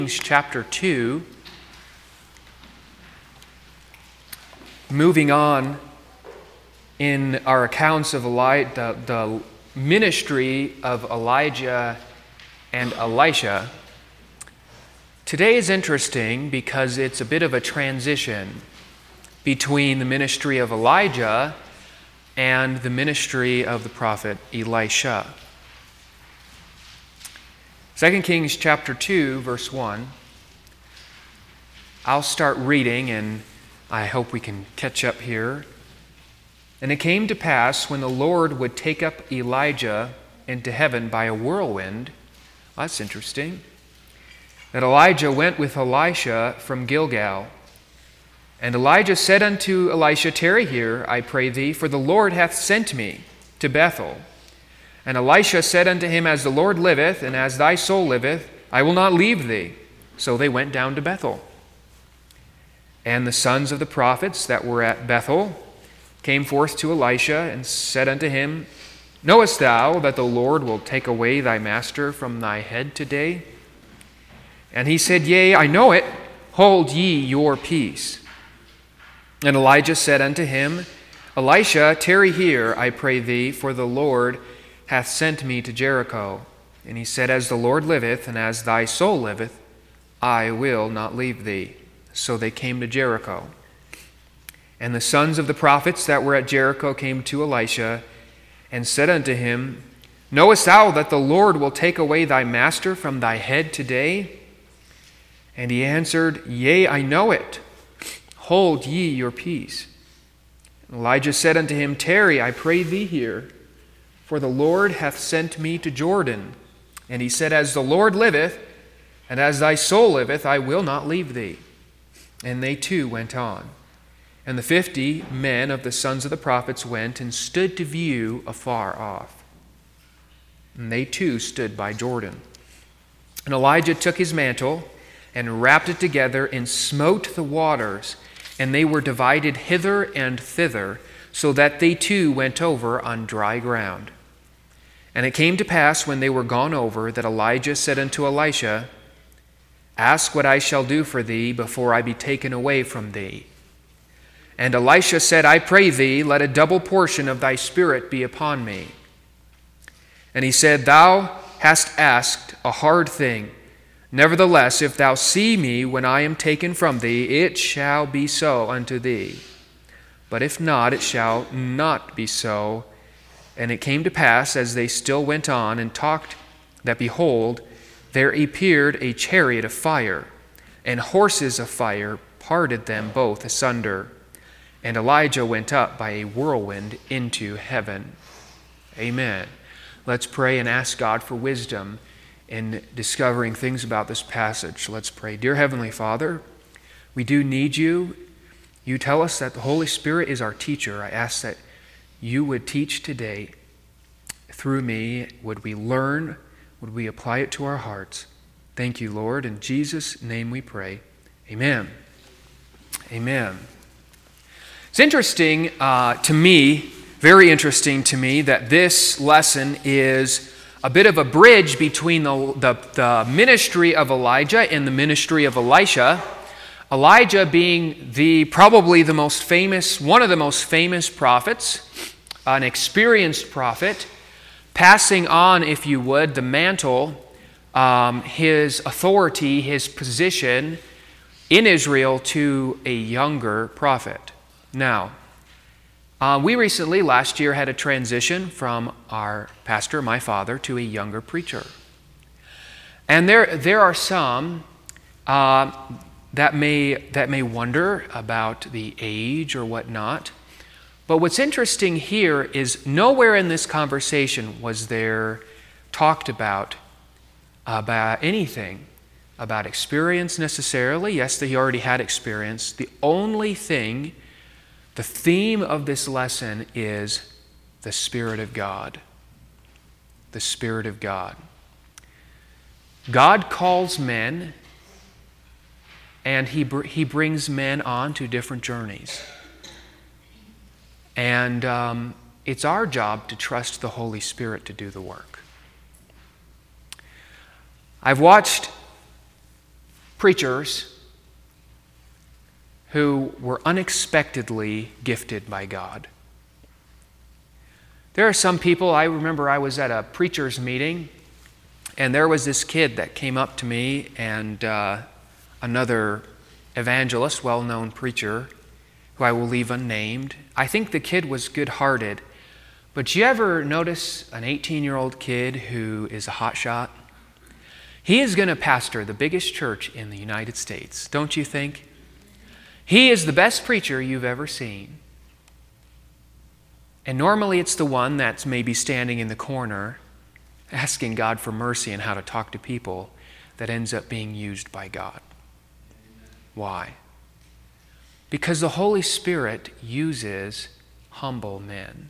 Chapter 2, moving on in our accounts of the ministry of Elijah and Elisha. Today is interesting because it's a bit of a transition between the ministry of Elijah and the ministry of the prophet Elisha. 2 Kings chapter 2, verse 1. I'll start reading, and I hope we can catch up here. And it came to pass, when the Lord would take up Elijah into heaven by a whirlwind, that's interesting, that Elijah went with Elisha from Gilgal. And Elijah said unto Elisha, Tarry here, I pray thee, for the Lord hath sent me to Bethel. And Elisha said unto him, As the Lord liveth, and as thy soul liveth, I will not leave thee. So they went down to Bethel. And the sons of the prophets that were at Bethel came forth to Elisha, and said unto him, Knowest thou that the Lord will take away thy master from thy head today? And he said, Yea, I know it. Hold ye your peace. And Elijah said unto him, Elisha, tarry here, I pray thee, for the Lord hath sent me to Jericho. And he said, As the Lord liveth, and as thy soul liveth, I will not leave thee. So they came to Jericho. And the sons of the prophets that were at Jericho came to Elisha, and said unto him, Knowest thou that the Lord will take away thy master from thy head today? And he answered, Yea, I know it. Hold ye your peace. And Elijah said unto him, Tarry, I pray thee here, for the Lord hath sent me to Jordan. And he said, As the Lord liveth, and as thy soul liveth, I will not leave thee. And they too went on. And the 50 men of the sons of the prophets went and stood to view afar off. And they too stood by Jordan. And Elijah took his mantle and wrapped it together and smote the waters, and they were divided hither and thither, so that they too went over on dry ground. And it came to pass, when they were gone over, that Elijah said unto Elisha, Ask what I shall do for thee before I be taken away from thee. And Elisha said, I pray thee, let a double portion of thy spirit be upon me. And he said, Thou hast asked a hard thing. Nevertheless, if thou see me when I am taken from thee, it shall be so unto thee. But if not, it shall not be so. And it came to pass, as they still went on and talked, that behold, there appeared a chariot of fire, and horses of fire parted them both asunder. And Elijah went up by a whirlwind into heaven. Amen. Let's pray and ask God for wisdom in discovering things about this passage. Let's pray. Dear Heavenly Father, we do need you. You tell us that the Holy Spirit is our teacher. I ask that you would teach today through me. Would we learn? Would we apply it to our hearts? Thank you, Lord. In Jesus' name we pray. Amen. Amen. It's interesting to me, very interesting to me, that this lesson is a bit of a bridge between the ministry of Elijah and the ministry of Elisha. Elijah being probably the most famous, one of the most famous prophets, an experienced prophet, passing on, if you would, the mantle, his authority, his position in Israel to a younger prophet. Now, we recently, last year, had a transition from our pastor, my father, to a younger preacher. And there are some that may wonder about the age or whatnot. But what's interesting here is nowhere in this conversation was there talked about anything about experience necessarily. Yes, he already had experience. The only thing, the theme of this lesson is the Spirit of God. The Spirit of God. God calls men, and he brings men on to different journeys. And it's our job to trust the Holy Spirit to do the work. I've watched preachers who were unexpectedly gifted by God. There are some people, I remember I was at a preacher's meeting, and there was this kid that came up to me and another evangelist, well-known preacher, who I will leave unnamed. I think the kid was good-hearted, but you ever notice an 18-year-old kid who is a hotshot? He is going to pastor the biggest church in the United States, don't you think? He is the best preacher you've ever seen. And normally it's the one that's maybe standing in the corner asking God for mercy and how to talk to people that ends up being used by God. Why? Because the Holy Spirit uses humble men.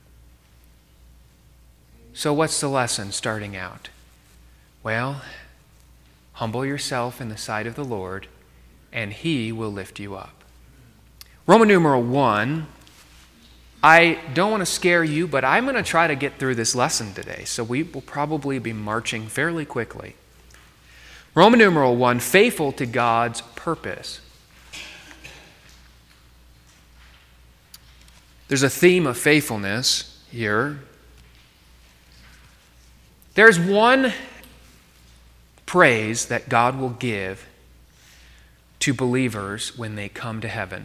So what's the lesson starting out? Well, humble yourself in the sight of the Lord, and He will lift you up. Roman numeral 1. I don't want to scare you, but I'm going to try to get through this lesson today, so we will probably be marching fairly quickly. Roman numeral 1, faithful to God's purpose. There's a theme of faithfulness here. There's one praise that God will give to believers when they come to heaven.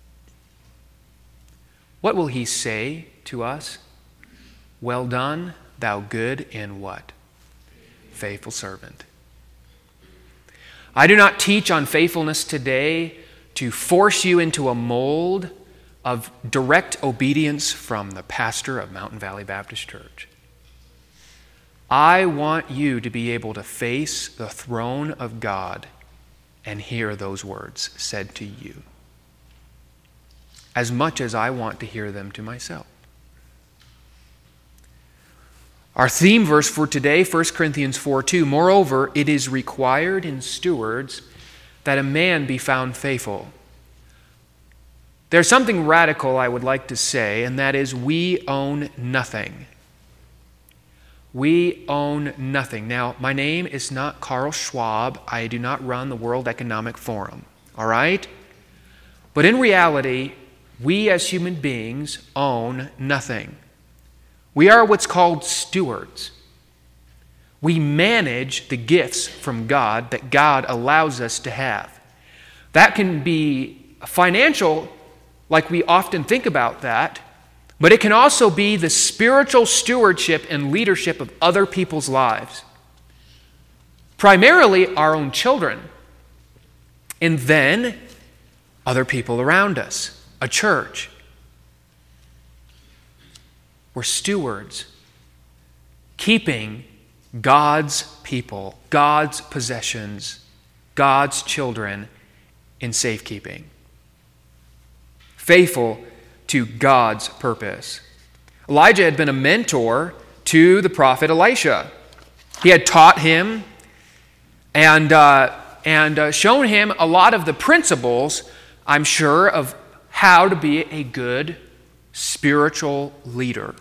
What will He say to us? Well done, thou good and what? Faithful servant. I do not teach on faithfulness today to force you into a mold of direct obedience from the pastor of Mountain Valley Baptist Church. I want you to be able to face the throne of God and hear those words said to you, as much as I want to hear them to myself. Our theme verse for today, 1 Corinthians 4:2, moreover, it is required in stewards that a man be found faithful. There's something radical I would like to say, and that is we own nothing. We own nothing. Now, my name is not Carl Schwab. I do not run the World Economic Forum, all right? But in reality, we as human beings own nothing. We are what's called stewards. We manage the gifts from God that God allows us to have. That can be financial, like we often think about that, but it can also be the spiritual stewardship and leadership of other people's lives. Primarily our own children, and then other people around us, a church. We're stewards, keeping God's people, God's possessions, God's children in safekeeping. Faithful to God's purpose. Elijah had been a mentor to the prophet Elisha. He had taught him and shown him a lot of the principles, I'm sure, of how to be a good spiritual leader.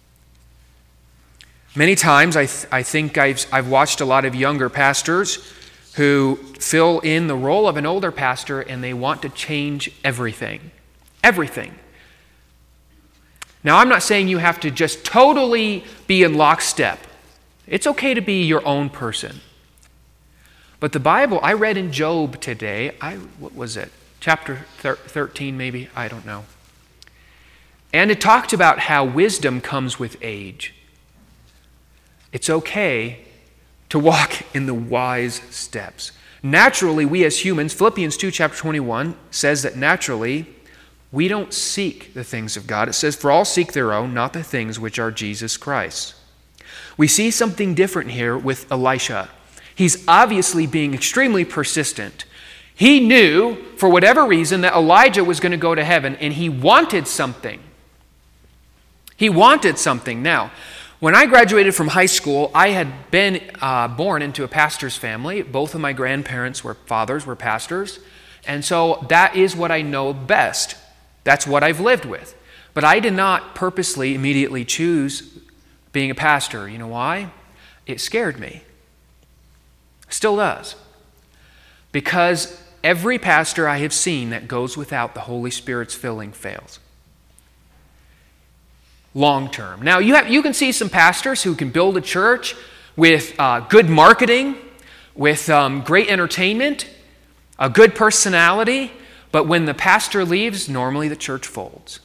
Many times I think I've watched a lot of younger pastors who fill in the role of an older pastor and they want to change everything. Everything. Now, I'm not saying you have to just totally be in lockstep. It's okay to be your own person. But the Bible, I read in Job today, what was it? Chapter 13 maybe? I don't know. And it talked about how wisdom comes with age. It's okay to walk in the wise steps. Naturally, we as humans, Philippians 2, chapter 21, says that naturally, we don't seek the things of God. It says, for all seek their own, not the things which are Jesus Christ. We see something different here with Elisha. He's obviously being extremely persistent. He knew, for whatever reason, that Elijah was going to go to heaven, and he wanted something. He wanted something. Now, when I graduated from high school, I had been born into a pastor's family. Both of my grandparents were pastors. And so that is what I know best. That's what I've lived with. But I did not purposely, immediately choose being a pastor. You know why? It scared me. Still does. because every pastor I have seen that goes without the Holy Spirit's filling fails. Long term. Now, you can see some pastors who can build a church with good marketing, with great entertainment, a good personality, but when the pastor leaves, normally the church folds.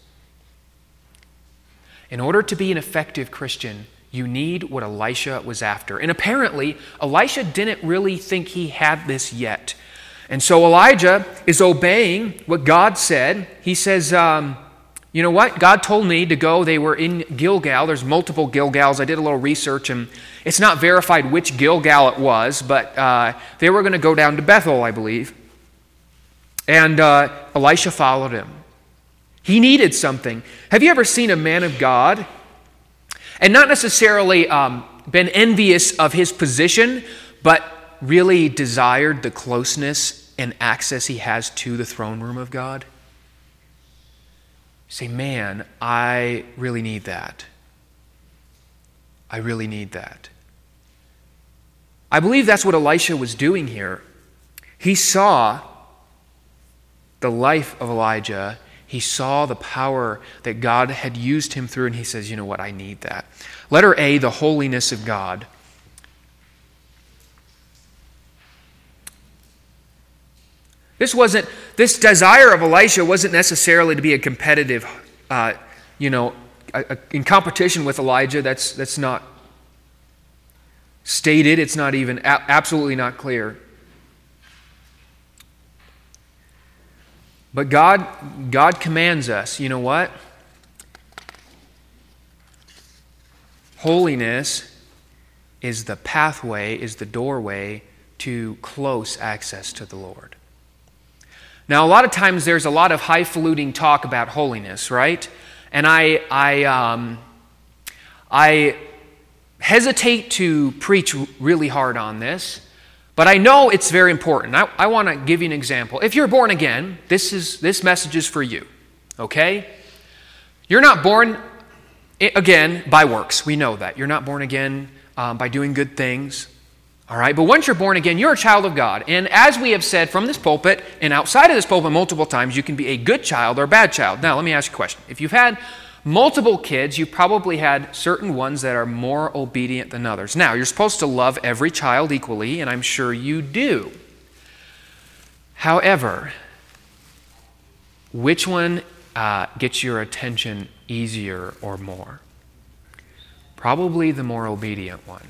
In order to be an effective Christian, you need what Elisha was after. And apparently, Elisha didn't really think he had this yet. And so Elijah is obeying what God said. He says, you know what? God told me to go. They were in Gilgal. There's multiple Gilgals. I did a little research, and it's not verified which Gilgal it was, but they were going to go down to Bethel, I believe. And Elisha followed him. He needed something. Have you ever seen a man of God and not necessarily been envious of his position, but really desired the closeness and access he has to the throne room of God? Say, man, I really need that. I really need that. I believe that's what Elisha was doing here. He saw the life of Elijah. He saw the power that God had used him through, and he says, you know what, I need that. Letter A, the holiness of God. This desire of Elisha wasn't necessarily to be a competitive, in competition with Elijah. That's not stated. It's not even, absolutely not clear. But God commands us, you know what? Holiness is the pathway, is the doorway to close access to the Lord. Now, a lot of times there's a lot of highfalutin talk about holiness, right? And I hesitate to preach really hard on this, but I know it's very important. I want to give you an example. If you're born again, this message is for you, okay? You're not born again by works. We know that. You're not born again by doing good things. All right, but once you're born again, you're a child of God. And as we have said from this pulpit and outside of this pulpit multiple times, you can be a good child or a bad child. Now, let me ask you a question. If you've had multiple kids, you probably had certain ones that are more obedient than others. Now, you're supposed to love every child equally, and I'm sure you do. However, which one gets your attention easier or more? Probably the more obedient one.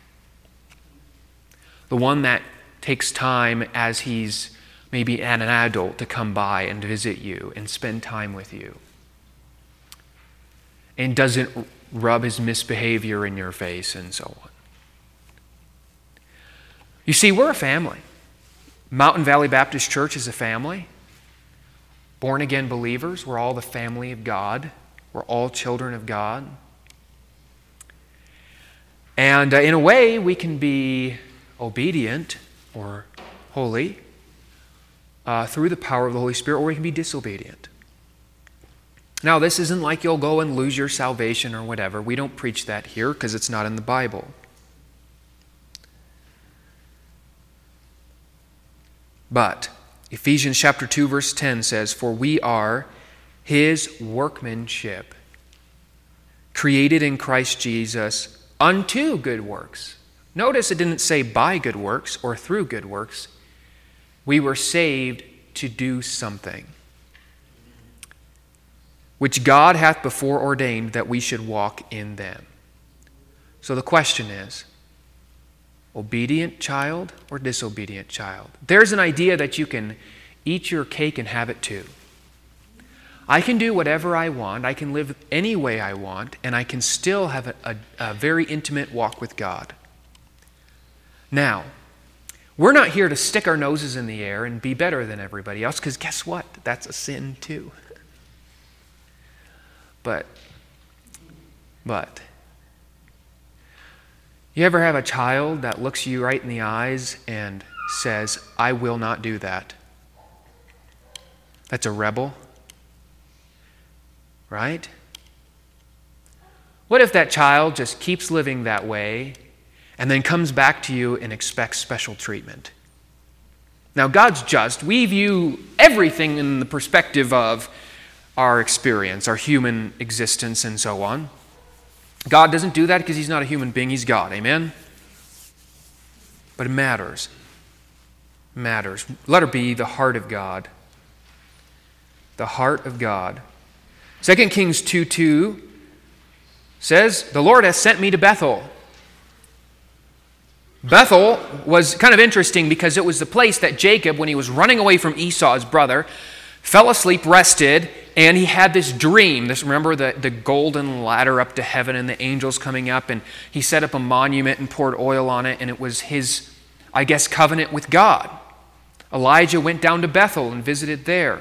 The one that takes time as he's maybe an adult to come by and visit you and spend time with you. And doesn't rub his misbehavior in your face and so on. You see, we're a family. Mountain Valley Baptist Church is a family. Born again believers, we're all the family of God. We're all children of God. And in a way, we can be obedient or holy through the power of the Holy Spirit, or we can be disobedient. Now, this isn't like you'll go and lose your salvation or whatever. We don't preach that here because it's not in the Bible. But Ephesians chapter 2 verse 10 says, "For we are His workmanship, created in Christ Jesus unto good works." Notice it didn't say by good works or through good works. We were saved to do something, which God hath before ordained that we should walk in them. So the question is, obedient child or disobedient child? There's an idea that you can eat your cake and have it too. I can do whatever I want, I can live any way I want, and I can still have a very intimate walk with God. Now, we're not here to stick our noses in the air and be better than everybody else, because guess what? That's a sin too. But, you ever have a child that looks you right in the eyes and says, "I will not do that"? That's a rebel, right? What if that child just keeps living that way and then comes back to you and expects special treatment? Now, God's just. We view everything in the perspective of our experience, our human existence, and so on. God doesn't do that because he's not a human being. He's God. Amen? But it matters. It matters. Let her be the heart of God. The heart of God. 2 Kings 2:2 says, "The Lord has sent me to Bethel." Bethel was kind of interesting because it was the place that Jacob, when he was running away from Esau, his brother, fell asleep, rested, and he had this dream. Remember the golden ladder up to heaven and the angels coming up, and he set up a monument and poured oil on it, and it was his, I guess, covenant with God. Elijah went down to Bethel and visited there.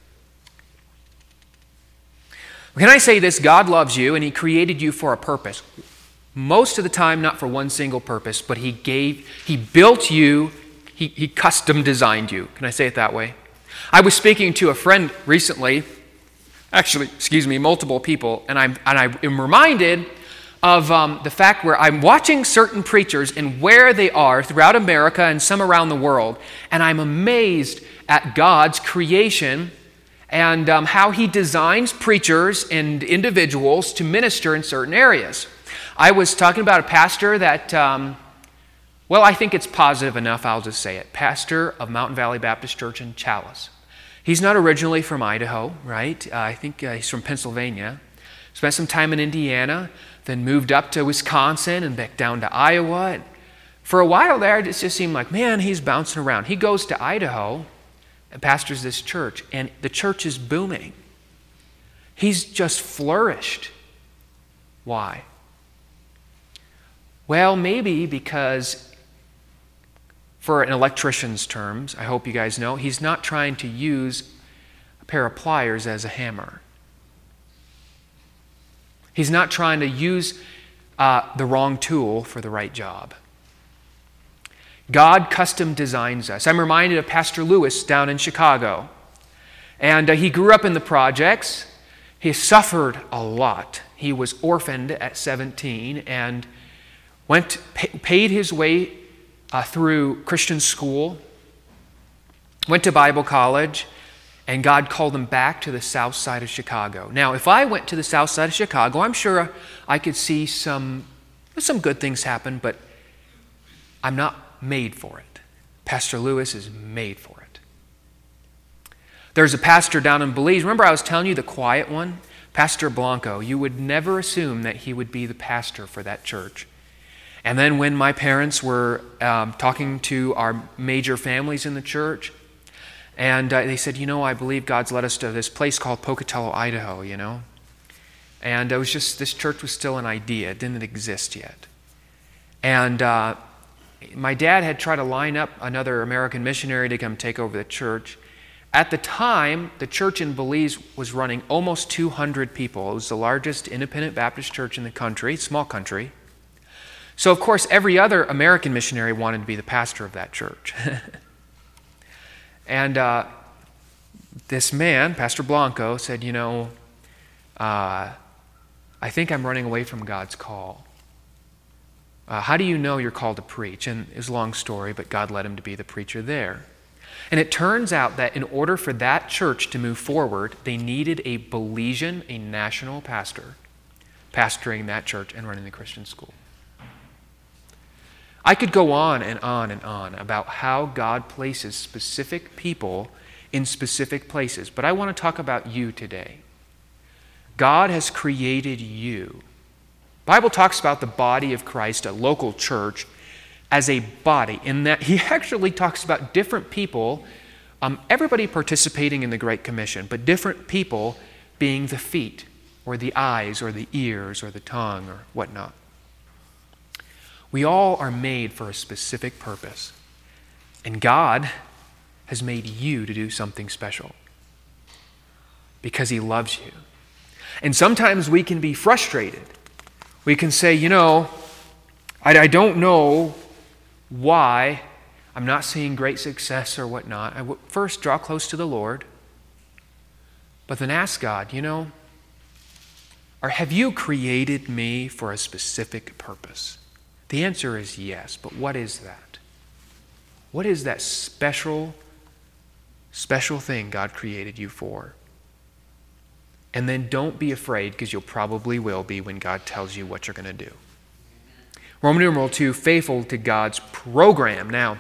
Can I say this? God loves you, and he created you for a purpose. Most of the time, not for one single purpose, but he built you, he custom designed you. Can I say it that way? I was speaking to a friend recently, multiple people, and I am reminded of the fact where I'm watching certain preachers and where they are throughout America and some around the world, and I'm amazed at God's creation and how he designs preachers and individuals to minister in certain areas. I was talking about a pastor that, I think it's positive enough, I'll just say it. Pastor of Mountain Valley Baptist Church in Challis. He's not originally from Idaho, right? I think he's from Pennsylvania. Spent some time in Indiana, then moved up to Wisconsin and back down to Iowa. And for a while there, it just seemed like, man, he's bouncing around. He goes to Idaho and pastors this church, and the church is booming. He's just flourished. Why? Well, maybe because, for an electrician's terms, I hope you guys know, he's not trying to use a pair of pliers as a hammer. He's not trying to use the wrong tool for the right job. God custom designs us. I'm reminded of Pastor Lewis down in Chicago. And he grew up in the projects. He suffered a lot. He was orphaned at 17 and paid his way through Christian school, went to Bible college, and God called him back to the south side of Chicago. Now, if I went to the south side of Chicago, I'm sure I could see some good things happen, but I'm not made for it. Pastor Lewis is made for it. There's a pastor down in Belize. Remember I was telling you the quiet one? Pastor Blanco. You would never assume that he would be the pastor for that church. And then when my parents were talking to our major families in the church, and they said, I believe God's led us to this place called Pocatello, Idaho, And it was just, this church was still an idea. It didn't exist yet. And my dad had tried to line up another American missionary to come take over the church. At the time, the church in Belize was running almost 200 people. It was the largest independent Baptist church in the country, small country. So, of course, every other American missionary wanted to be the pastor of that church. And this man, Pastor Blanco, said, I think I'm running away from God's call. How do you know you're called to preach? And it was a long story, but God led him to be the preacher there. And it turns out that in order for that church to move forward, they needed a Belizean, a national pastor, pastoring that church and running the Christian school. I could go on and on and on about how God places specific people in specific places, but I want to talk about you today. God has created you. The Bible talks about the body of Christ, a local church, as a body, in that he actually talks about different people, everybody participating in the Great Commission, but different people being the feet, or the eyes, or the ears, or the tongue, or whatnot. We all are made for a specific purpose, and God has made you to do something special because he loves you. And sometimes we can be frustrated. We can say, I don't know why I'm not seeing great success or whatnot. I would first draw close to the Lord, but then ask God, or have you created me for a specific purpose? The answer is yes, but what is that? What is that special special thing God created you for. And then don't be afraid, because you'll probably will be when God tells you what you're going to do. Roman numeral 2, faithful to God's program. Now,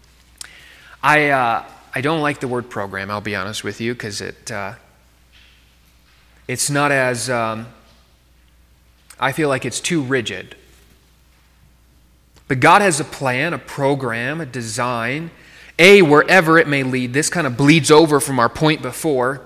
I don't like the word program, I'll be honest with you, because it's not as, I feel like it's too rigid. But God has a plan, a program, a design, wherever it may lead. This kind of bleeds over from our point before.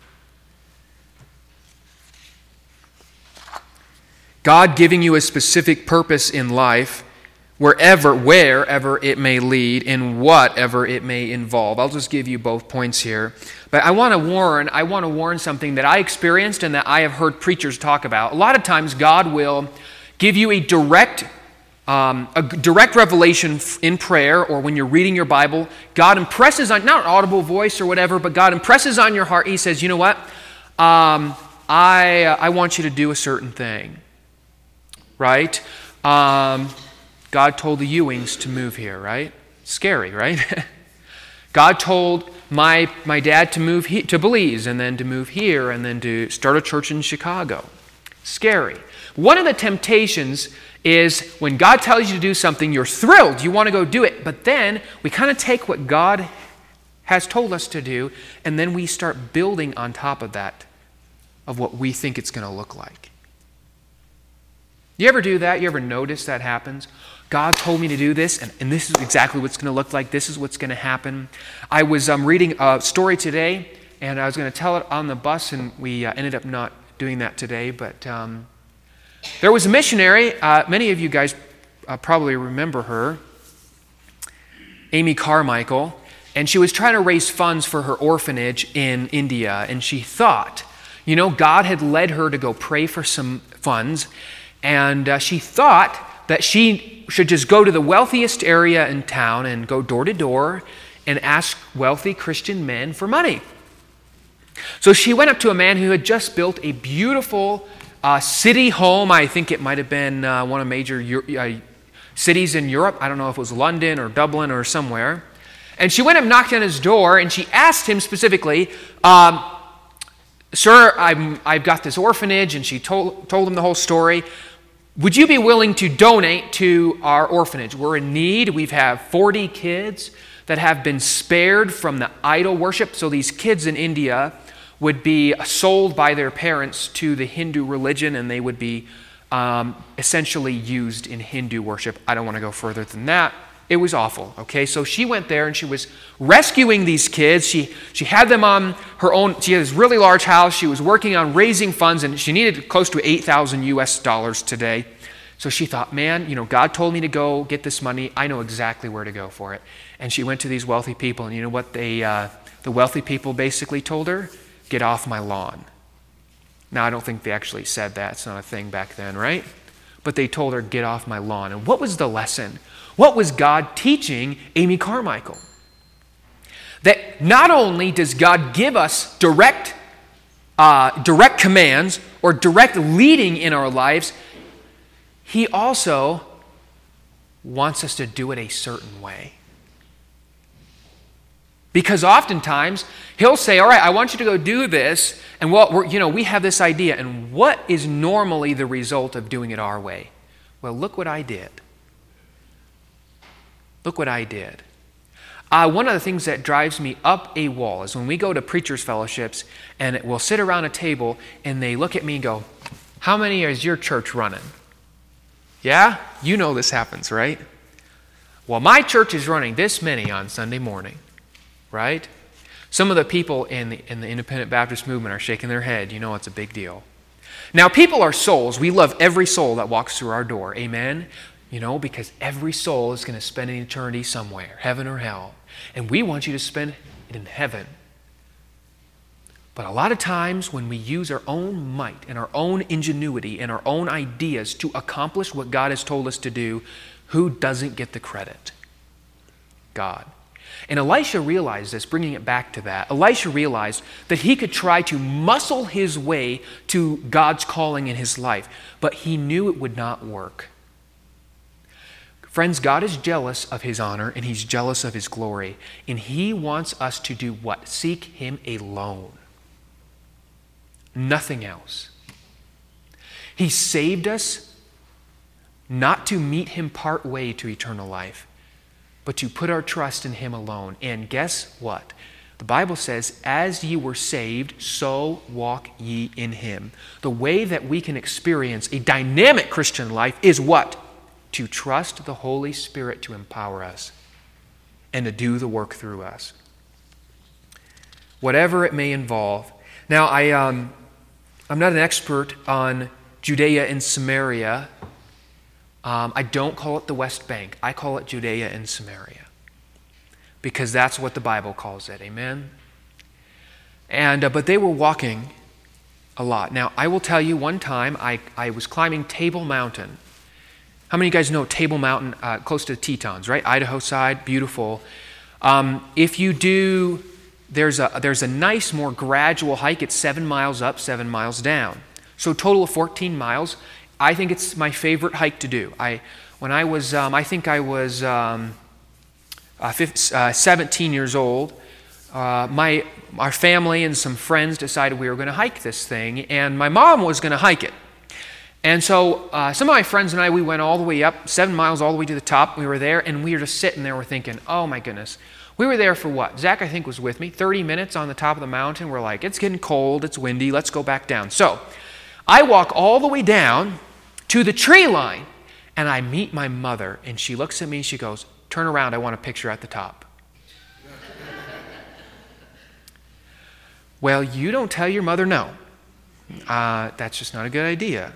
God giving you a specific purpose in life, wherever it may lead, in whatever it may involve. I'll just give you both points here. But I want to warn something that I experienced and that I have heard preachers talk about. A lot of times God will give you a direct revelation in prayer, or when you're reading your Bible. God impresses on, not an audible voice or whatever, but God impresses on your heart. He says, you know what? I want you to do a certain thing. Right? God told the Ewings to move here, right? Scary, right? God told my dad to move to Belize, and then to move here, and then to start a church in Chicago. Scary. One of the temptations is when God tells you to do something, you're thrilled, you want to go do it, but then we kind of take what God has told us to do, and then we start building on top of that, of what we think it's going to look like. You ever do that? You ever notice that happens? God told me to do this, and this is exactly what's going to look like. This is what's going to happen. I was reading a story today, and I was going to tell it on the bus, and we ended up not doing that today. But there was a missionary. Many of you guys probably remember her, Amy Carmichael, and she was trying to raise funds for her orphanage in India, and she thought, God had led her to go pray for some funds. And she thought that she should just go to the wealthiest area in town and go door to door and ask wealthy Christian men for money. So she went up to a man who had just built a beautiful city home. I think it might have been one of major cities in Europe. I don't know if it was London or Dublin or somewhere. And she went and knocked on his door, and she asked him specifically, Sir, I've got this orphanage, and she told him the whole story. Would you be willing to donate to our orphanage? We're in need. We have 40 kids that have been spared from the idol worship. So these kids in India would be sold by their parents to the Hindu religion, and they would be essentially used in Hindu worship. I don't want to go further than that. It was awful, okay? So she went there and she was rescuing these kids. She had them on her own. She had this really large house. She was working on raising funds, and she needed close to $8,000 today. So she thought, man, God told me to go get this money. I know exactly where to go for it. And she went to these wealthy people, and you know what the wealthy people basically told her? Get off my lawn. Now, I don't think they actually said that. It's not a thing back then, right? But they told her, get off my lawn. And what was the lesson? What was God teaching Amy Carmichael? That not only does God give us direct commands or direct leading in our lives, He also wants us to do it a certain way. Because oftentimes, He'll say, all right, I want you to go do this, and we have this idea, and what is normally the result of doing it our way? Well, look what I did. Look what I did. One of the things that drives me up a wall is when we go to preachers' fellowships and we'll sit around a table and they look at me and go, how many is your church running? Yeah? You know this happens, right? Well, my church is running this many on Sunday morning, right? Some of the people in the Independent Baptist movement are shaking their head. You know it's a big deal. Now, people are souls. We love every soul that walks through our door. Amen? Because every soul is going to spend an eternity somewhere, heaven or hell. And we want you to spend it in heaven. But a lot of times when we use our own might and our own ingenuity and our own ideas to accomplish what God has told us to do, who doesn't get the credit? God. And Elisha realized this, bringing it back to that. Elisha realized that he could try to muscle his way to God's calling in his life, but he knew it would not work. Friends, God is jealous of his honor and he's jealous of his glory. And he wants us to do what? Seek him alone. Nothing else. He saved us not to meet him part way to eternal life, but to put our trust in him alone. And guess what? The Bible says, as ye were saved, so walk ye in him. The way that we can experience a dynamic Christian life is what? To trust the Holy Spirit to empower us and to do the work through us. Whatever it may involve. Now, I'm not an expert on Judea and Samaria. I don't call it the West Bank. I call it Judea and Samaria, because that's what the Bible calls it. Amen? But they were walking a lot. Now, I will tell you, one time I was climbing Table Mountain. How many of you guys know Table Mountain, close to the Tetons, right? Idaho side, beautiful. If you do, there's a nice, more gradual hike. It's 7 miles up, 7 miles down. So a total of 14 miles. I think it's my favorite hike to do. When I was 17 years old, our family and some friends decided we were going to hike this thing, and my mom was going to hike it. And so some of my friends and I, we went all the way up, 7 miles all the way to the top. We were there, and we were just sitting there. We're thinking, oh my goodness. We were there for what? Zach, I think, was with me. 30 minutes on the top of the mountain. We're like, it's getting cold, it's windy, let's go back down. So I walk all the way down to the tree line, and I meet my mother, and she looks at me and she goes, turn around, I want a picture at the top. Well, you don't tell your mother no. That's just not a good idea.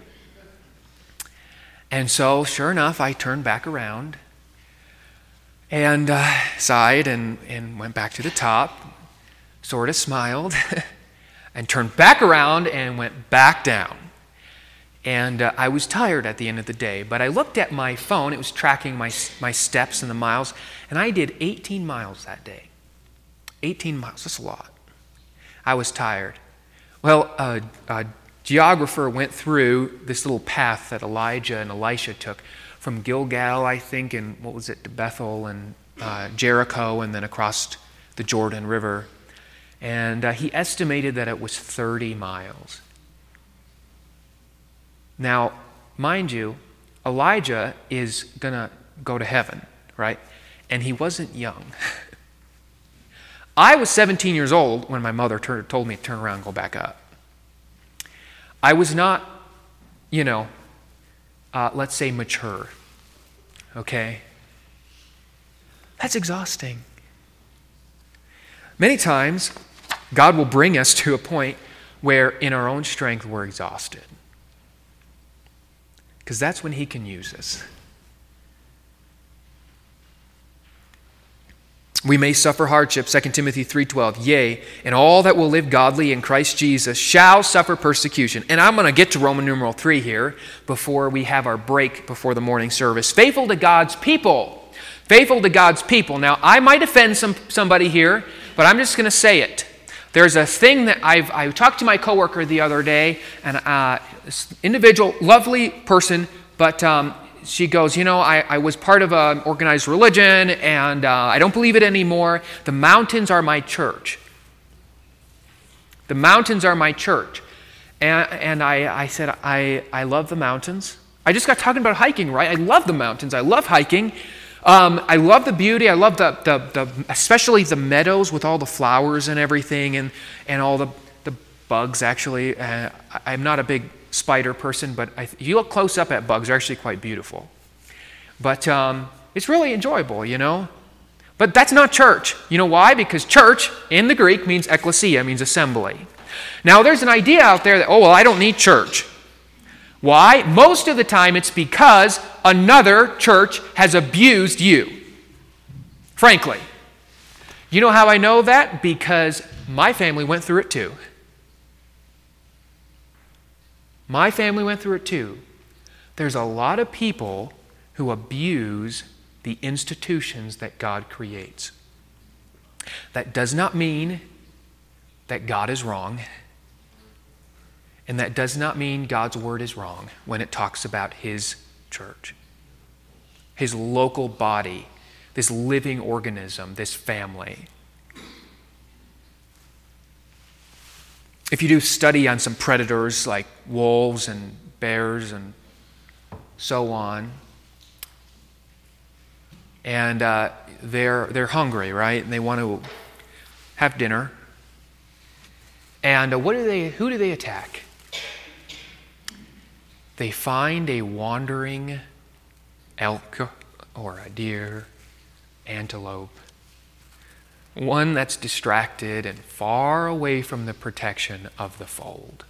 And so, sure enough, I turned back around and sighed and went back to the top, sort of smiled, and turned back around and went back down. And I was tired at the end of the day, but I looked at my phone. It was tracking my steps and the miles, and I did 18 miles that day. 18 miles, that's a lot. I was tired. Well, a geographer went through this little path that Elijah and Elisha took from Gilgal, I think, and what was it, to Bethel and Jericho, and then across the Jordan River. And he estimated that it was 30 miles. Now, mind you, Elijah is going to go to heaven, right? And he wasn't young. I was 17 years old when my mother told me to turn around and go back up. I was not, let's say mature, okay? That's exhausting. Many times, God will bring us to a point where in our own strength we're exhausted. Because that's when he can use us. We may suffer hardship, 2 Timothy 3:12. Yea, and all that will live godly in Christ Jesus shall suffer persecution. And I'm going to get to Roman numeral 3 here before we have our break before the morning service. Faithful to God's people. Faithful to God's people. Now, I might offend somebody here, but I'm just going to say it. There's a thing that I talked to my coworker the other day, and this individual, lovely person, but she goes, I was part of an organized religion, and I don't believe it anymore. The mountains are my church. The mountains are my church. And I said, I love the mountains. I just got talking about hiking, right? I love the mountains. I love hiking. I love the beauty. I love the especially the meadows with all the flowers and everything, and all the bugs, actually. I'm not a big spider person, but if you look close up at bugs, they're actually quite beautiful. But it's really enjoyable, But that's not church. You know why? Because church in the Greek means ekklesia, means assembly. Now, there's an idea out there that, I don't need church. Why? Most of the time it's because another church has abused you. Frankly. You know how I know that? Because my family went through it too. My family went through it too. There's a lot of people who abuse the institutions that God creates. That does not mean that God is wrong. And that does not mean God's word is wrong when it talks about his church. his local body, this living organism, this family. If you do study on some predators like wolves and bears and so on, and they're hungry, right? And they want to have dinner. And who do they attack? They find a wandering elk or a deer, antelope, one that's distracted and far away from the protection of the fold.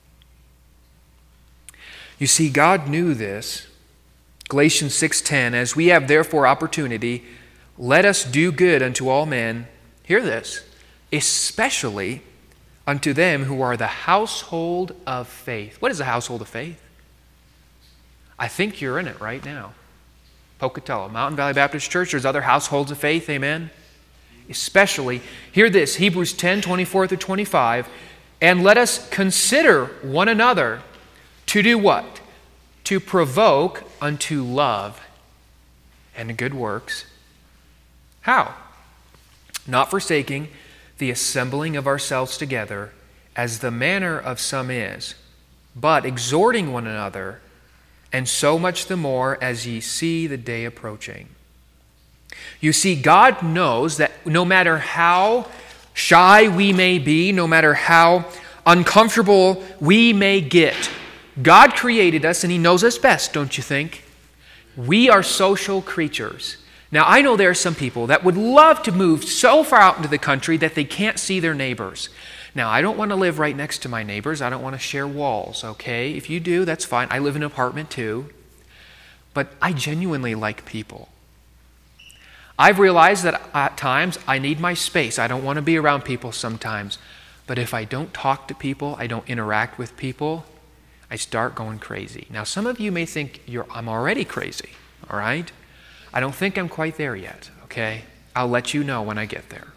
You see, God knew this. Galatians 6:10, as we have therefore opportunity, let us do good unto all men. Hear this, especially unto them who are the household of faith. What is the household of faith? I think you're in it right now. Pocatello, Mountain Valley Baptist Church, there's other households of faith, amen? Especially, hear this, Hebrews 10:24-25, and let us consider one another to do what? To provoke unto love and good works. How? Not forsaking the assembling of ourselves together, as the manner of some is, but exhorting one another, and so much the more as ye see the day approaching. You see, God knows that no matter how shy we may be, no matter how uncomfortable we may get, God created us and He knows us best, don't you think? We are social creatures. Now, I know there are some people that would love to move so far out into the country that they can't see their neighbors. Now, I don't want to live right next to my neighbors. I don't want to share walls, okay? If you do, that's fine. I live in an apartment too. But I genuinely like people. I've realized that at times I need my space. I don't want to be around people sometimes. But if I don't talk to people, I don't interact with people, I start going crazy. Now, some of you may think I'm already crazy, all right? I don't think I'm quite there yet, okay? I'll let you know when I get there.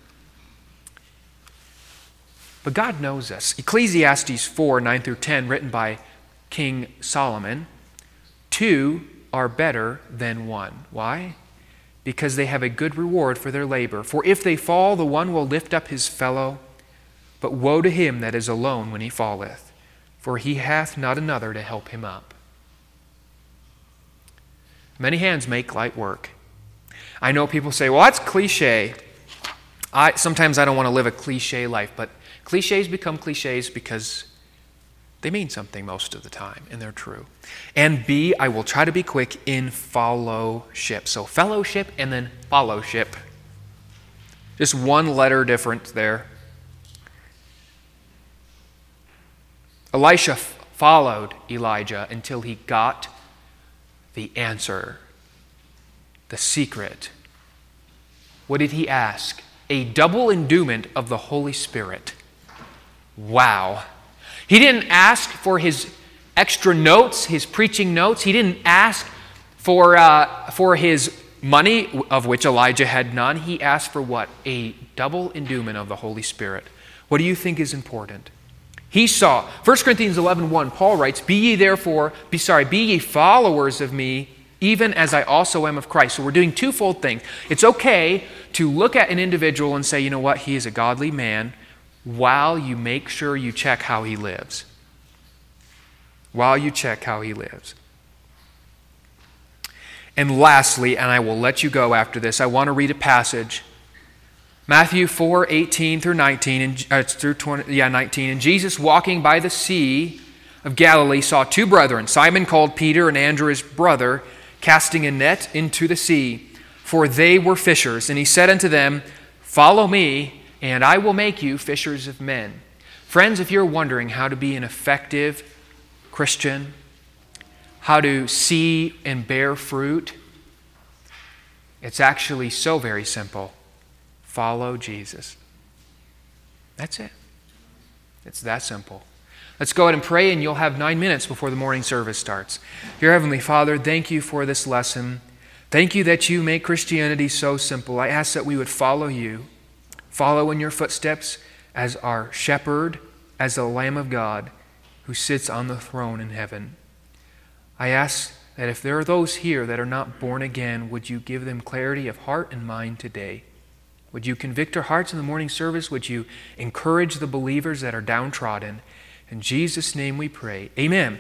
But God knows us. Ecclesiastes 4:9-10, written by King Solomon, 2 are better than 1. Why? Because they have a good reward for their labor. For if they fall, the one will lift up his fellow. But woe to him that is alone when he falleth, for he hath not another to help him up. Many hands make light work. I know people say, well, that's cliche. Sometimes I don't want to live a cliche life, but cliches become cliches because they mean something most of the time, and they're true. And B, I will try to be quick in fellowship. So fellowship and then fellowship. Just one letter difference there. Elisha followed Elijah until he got the answer, the secret. What did he ask? A double endowment of the Holy Spirit. Wow. He didn't ask for his extra notes, his preaching notes. He didn't ask for his money, of which Elijah had none. He asked for what? A double endowment of the Holy Spirit. What do you think is important? He saw, 1 Corinthians 11:1, Paul writes, Be ye followers of me, even as I also am of Christ. So we're doing twofold things. It's okay to look at an individual and say, you know what, he is a godly man, while you make sure you check how he lives. While you check how he lives. And lastly, and I will let you go after this, I want to read a passage. Matthew 4:18-19 and 19. And Jesus, walking by the sea of Galilee, saw two brethren, Simon called Peter and Andrew his brother, casting a net into the sea, for they were fishers. And he said unto them, Follow me, and I will make you fishers of men. Friends, if you're wondering how to be an effective Christian, how to see and bear fruit, it's actually so very simple. Follow Jesus. That's it. It's that simple. Let's go ahead and pray, and you'll have 9 minutes before the morning service starts. Dear Heavenly Father, thank you for this lesson. Thank you that you make Christianity so simple. I ask that we would follow you, follow in your footsteps as our shepherd, as the Lamb of God who sits on the throne in heaven. I ask that if there are those here that are not born again, would you give them clarity of heart and mind today? Would you convict our hearts in the morning service? Would you encourage the believers that are downtrodden? In Jesus' name we pray. Amen.